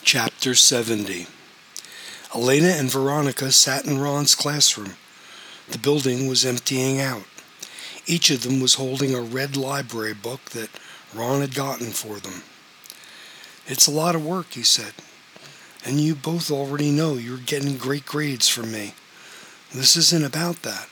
Chapter 70. Elena and Veronica sat in Ron's classroom. The building was emptying out. Each of them was holding a red library book that Ron had gotten for them. "It's a lot of work," he said, "and you both already know you're getting great grades from me. This isn't about that."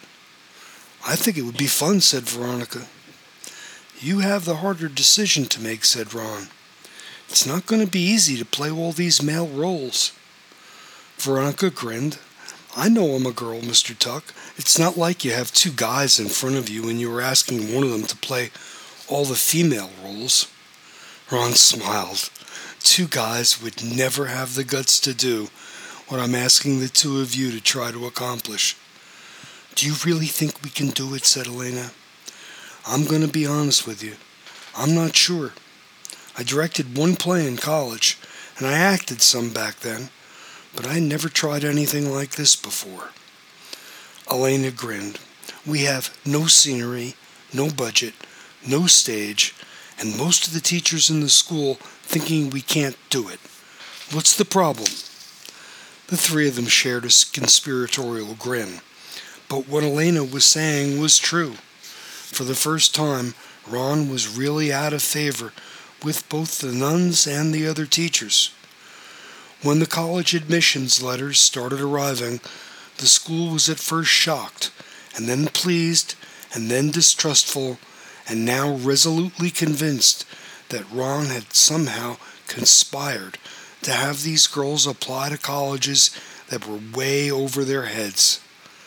"I think it would be fun," said Veronica. "You have the harder decision to make," said Ron. "It's not going to be easy to play all these male roles." Veronica grinned. "I know I'm a girl, Mr. Tuck. It's not like you have two guys in front of you and you are asking one of them to play all the female roles." Ron smiled. "Two guys would never have the guts to do what I'm asking the two of you to try to accomplish." "Do you really think we can do it?" said Elena. "I'm going to be honest with you. I'm not sure. I directed one play in college, and I acted some back then, but I never tried anything like this before." Elena grinned. "We have no scenery, no budget, no stage, and most of the teachers in the school thinking we can't do it. What's the problem?" The three of them shared a conspiratorial grin. But what Elena was saying was true. For the first time, Ron was really out of favor with both the nuns and the other teachers. When the college admissions letters started arriving, the school was at first shocked, and then pleased, and then distrustful, and now resolutely convinced that Ron had somehow conspired to have these girls apply to colleges that were way over their heads.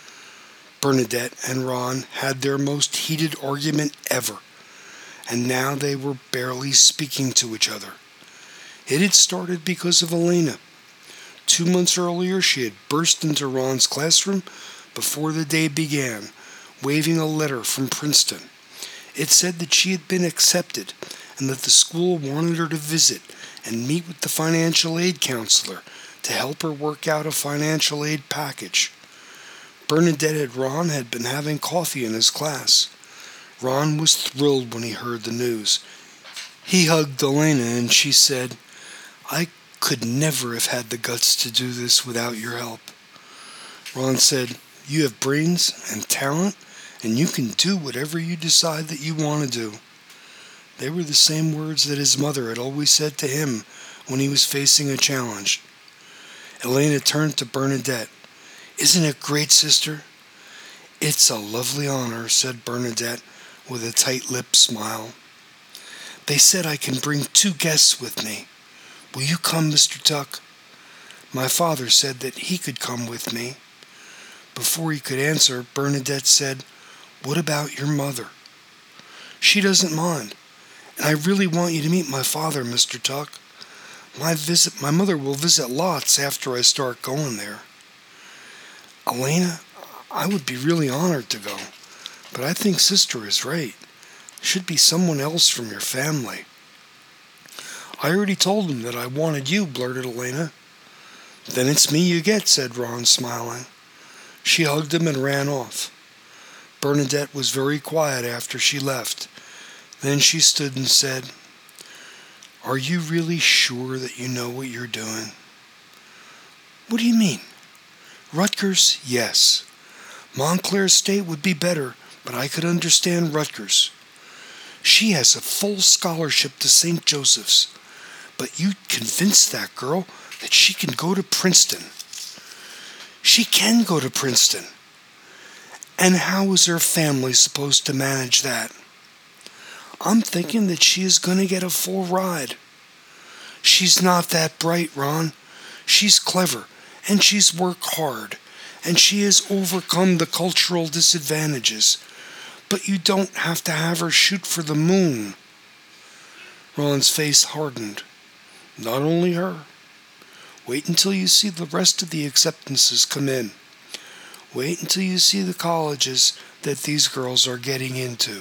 Bernadette and Ron had their most heated argument ever, and now they were barely speaking to each other. It had started because of Elena. 2 months earlier, she had burst into Ron's classroom before the day began, waving a letter from Princeton. It said that she had been accepted and that the school wanted her to visit and meet with the financial aid counselor to help her work out a financial aid package. Bernadette and Ron had been having coffee in his class. Ron was thrilled when he heard the news. He hugged Elena and she said, "I could never have had the guts to do this without your help." Ron said, "You have brains and talent, and you can do whatever you decide that you want to do." They were the same words that his mother had always said to him when he was facing a challenge. Elena turned to Bernadette. "Isn't it great, sister?" "It's a lovely honor," said Bernadette with a tight-lipped smile. "They said I can bring 2 guests with me. Will you come, Mr. Tuck?" "My father said that he could come with me." Before he could answer, Bernadette said, "What about your mother?" "She doesn't mind, and I really want you to meet my father, Mr. Tuck. My mother will visit lots after I start going there." "Elena, I would be really honored to go, but I think sister is right. It should be someone else from your family." "I already told him that I wanted you," blurted Elena. "Then it's me you get," said Ron, smiling. She hugged him and ran off. Bernadette was very quiet after she left. Then she stood and said, "Are you really sure that you know what you're doing?" "What do you mean?" "Rutgers, yes. Montclair State would be better, but I could understand Rutgers. She has a full scholarship to St. Joseph's. But you convinced that girl that she can go to Princeton." "She can go to Princeton. And how is her family supposed to manage that?" "I'm thinking that she is going to get a full ride." "She's not that bright, Ron. She's clever, and she's worked hard, and she has overcome the cultural disadvantages. But you don't have to have her shoot for the moon." Ron's face hardened. "Not only her. Wait until you see the rest of the acceptances come in. Wait until you see the colleges that these girls are getting into."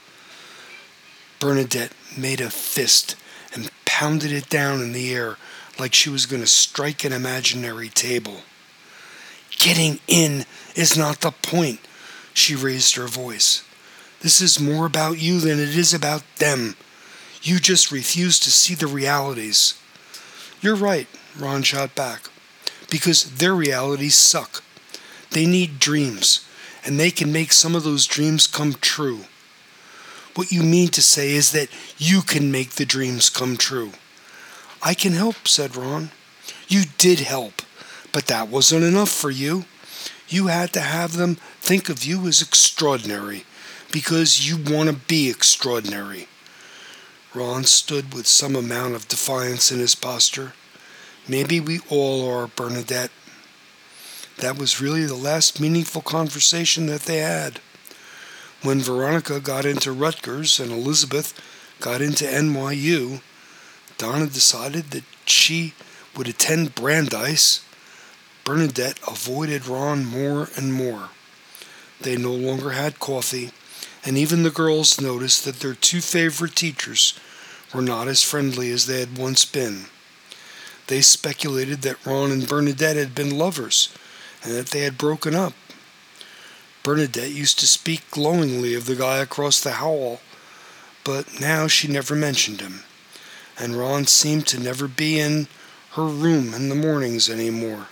Bernadette made a fist and pounded it down in the air like she was going to strike an imaginary table. "Getting in is not the point," she raised her voice. "This is more about you than it is about them. You just refuse to see the realities. You're right, Ron shot back, because their realities suck. They need dreams, and they can make some of those dreams come true. What you mean to say is that you can make the dreams come true. I can help, said Ron. You did help, but that wasn't enough for you. You had to have them think of you as extraordinary, because you want to be extraordinary. Ron stood with some amount of defiance in his posture. Maybe we all are, Bernadette. That was really the last meaningful conversation that they had. When Veronica got into Rutgers and Elizabeth got into NYU, Donna decided that she would attend Brandeis. Bernadette avoided Ron more and more. They no longer had coffee, and even the girls noticed that their two favorite teachers were not as friendly as they had once been. They speculated that Ron and Bernadette had been lovers, and that they had broken up. Bernadette used to speak glowingly of the guy across the hall, but now she never mentioned him, and Ron seemed to never be in her room in the mornings anymore.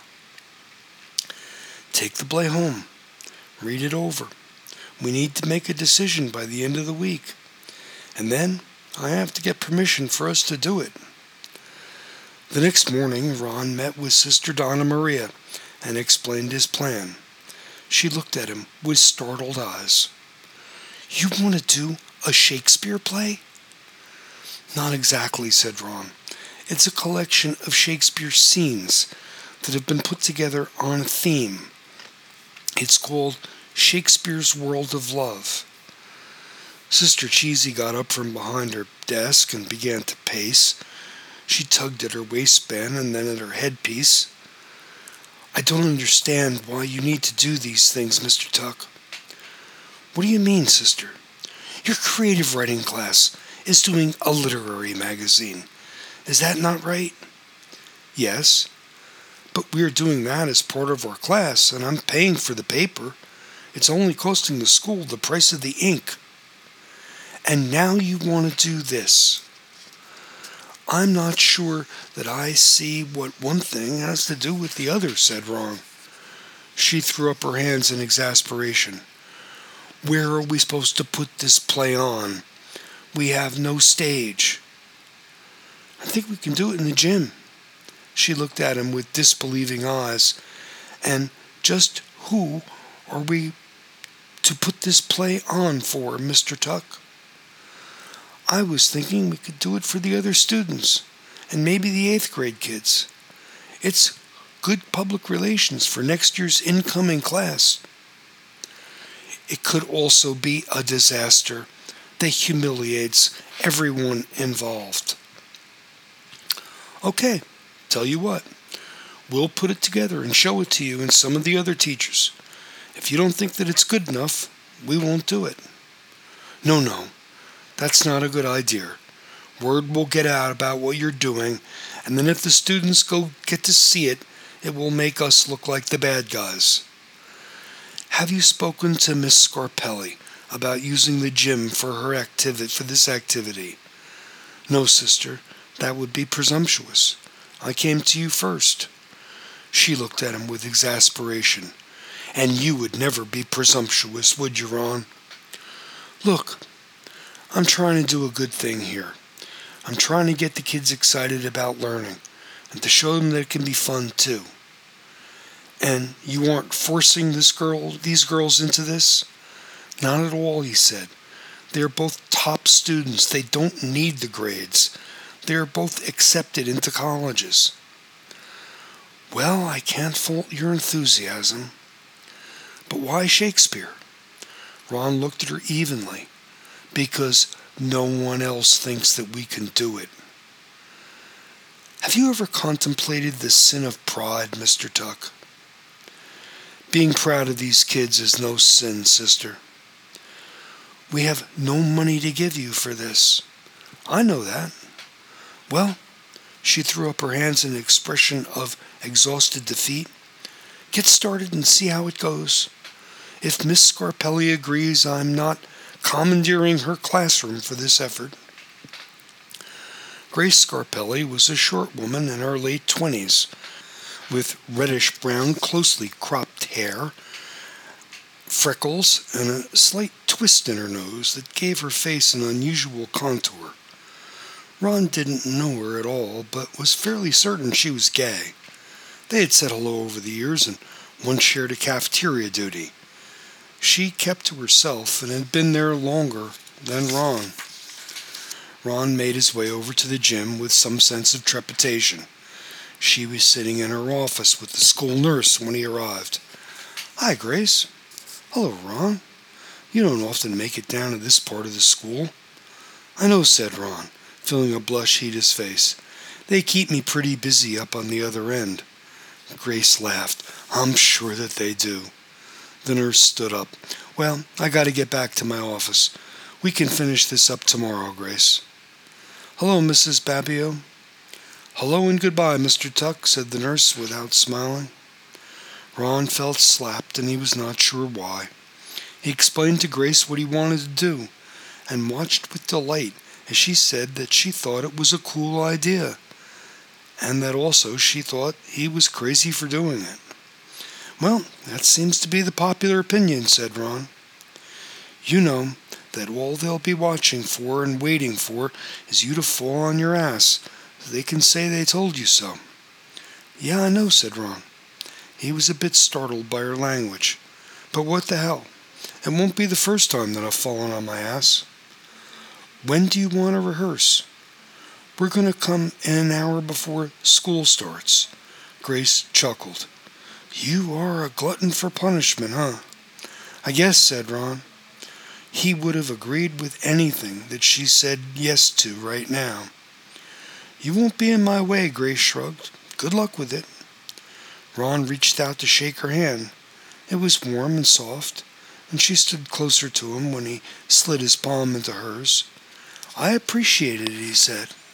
Take the play home. Read it over. We need to make a decision by the end of the week, and then I have to get permission for us to do it. The next morning, Ron met with Sister Donna Maria and explained his plan. She looked at him with startled eyes. You want to do a Shakespeare play? Not exactly, said Ron. It's a collection of Shakespeare scenes that have been put together on a theme. It's called Shakespeare's World of Love. Sister Cheesy got up from behind her desk and began to pace. She tugged at her waistband and then at her headpiece. I don't understand why you need to do these things, Mr. Tuck. What do you mean, sister? Your creative writing class is doing a literary magazine. Is that not right? Yes, but we are doing that as part of our class, and I'm paying for the paper. It's only costing the school the price of the ink. And now you want to do this. I'm not sure that I see what one thing has to do with the other, said Ron. She threw up her hands in exasperation. Where are we supposed to put this play on? We have no stage. I think we can do it in the gym. She looked at him with disbelieving eyes. And just who are we to put this play on for, Mr. Tuck? I was thinking we could do it for the other students, and maybe the 8th grade kids. It's good public relations for next year's incoming class. It could also be a disaster that humiliates everyone involved. Okay, tell you what. We'll put it together and show it to you and some of the other teachers. If you don't think that it's good enough, we won't do it. No. That's not a good idea. Word will get out about what you're doing, and then if the students get to see it, it will make us look like the bad guys. Have you spoken to Miss Scarpelli about using the gym for this activity? No, sister, that would be presumptuous. I came to you first. She looked at him with exasperation. And you would never be presumptuous, would you, Ron? Look, I'm trying to do a good thing here. I'm trying to get the kids excited about learning and to show them that it can be fun too. And you aren't forcing these girls into this? Not at all, he said. They are both top students. They don't need the grades. They are both accepted into colleges. Well, I can't fault your enthusiasm. But why Shakespeare? Ron looked at her evenly. Because no one else thinks that we can do it. Have you ever contemplated the sin of pride, Mr. Tuck? Being proud of these kids is no sin, sister. We have no money to give you for this. I know that. Well, she threw up her hands in an expression of exhausted defeat. Get started and see how it goes. If Miss Scarpelli agrees, I'm not commandeering her classroom for this effort. Grace Scarpelli was a short woman in her late 20s, with reddish-brown, closely cropped hair, freckles, and a slight twist in her nose that gave her face an unusual contour. Ron didn't know her at all, but was fairly certain she was gay. They had said hello over the years and once shared a cafeteria duty. She kept to herself and had been there longer than Ron. Ron made his way over to the gym with some sense of trepidation. She was sitting in her office with the school nurse when he arrived. "Hi, Grace." "Hello, Ron. You don't often make it down to this part of the school." "I know," said Ron, feeling a blush heat his face. "They keep me pretty busy up on the other end." Grace laughed. "I'm sure that they do." The nurse stood up. "Well, I got to get back to my office. We can finish this up tomorrow, Grace." "Hello, Mrs. Babbio." "Hello and goodbye, Mr. Tuck," said the nurse without smiling. Ron felt slapped, and he was not sure why. He explained to Grace what he wanted to do, and watched with delight as she said that she thought it was a cool idea, and that also she thought he was crazy for doing it. "Well, that seems to be the popular opinion," said Ron. "You know that all they'll be watching for and waiting for is you to fall on your ass, so they can say they told you so." "Yeah, I know," said Ron. He was a bit startled by her language. "But what the hell? It won't be the first time that I've fallen on my ass." "When do you want to rehearse?" "We're going to come in an hour before school starts." Grace chuckled. "You are a glutton for punishment, huh?" "I guess," said Ron. He would have agreed with anything that she said yes to right now. "You won't be in my way," Grace shrugged. "Good luck with it." Ron reached out to shake her hand. It was warm and soft, and she stood closer to him when he slid his palm into hers. "I appreciate it," he said.